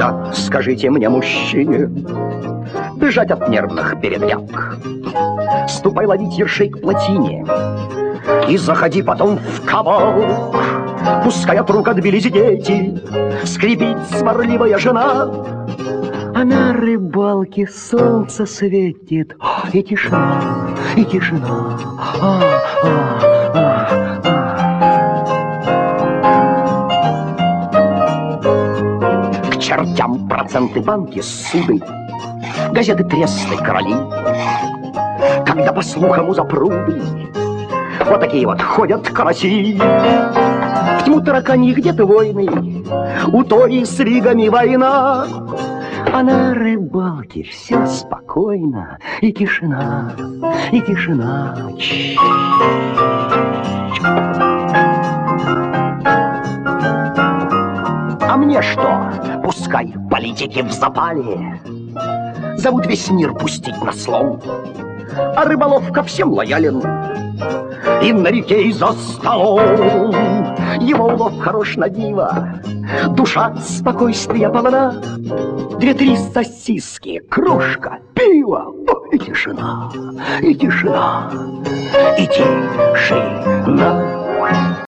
Куда, скажите мне, мужчине, бежать от нервных передряг? Ступай ловить ершей к плотине и заходи потом в кабак. Пускай от рук отбились дети, скрипит сварливая жена, а на рыбалке солнце светит, и тишина, и тишина. К чертям проценты, банки, суды, газеты, тресты, короли. Когда по слухам у запруды вот такие вот ходят караси. В тьму таракани где-то войны, у Тори с Ригами война, а на рыбалке все спокойно, и тишина, и тишина. А мне что? Пускай политики в запале зовут весь мир пустить на слом, а рыболов ко всем лоялен, и на реке, и за столом. Его улов хорош на диво, душа спокойствия полна. 2-3 сосиски, кружка пива, и тишина, и тишина, и тишина.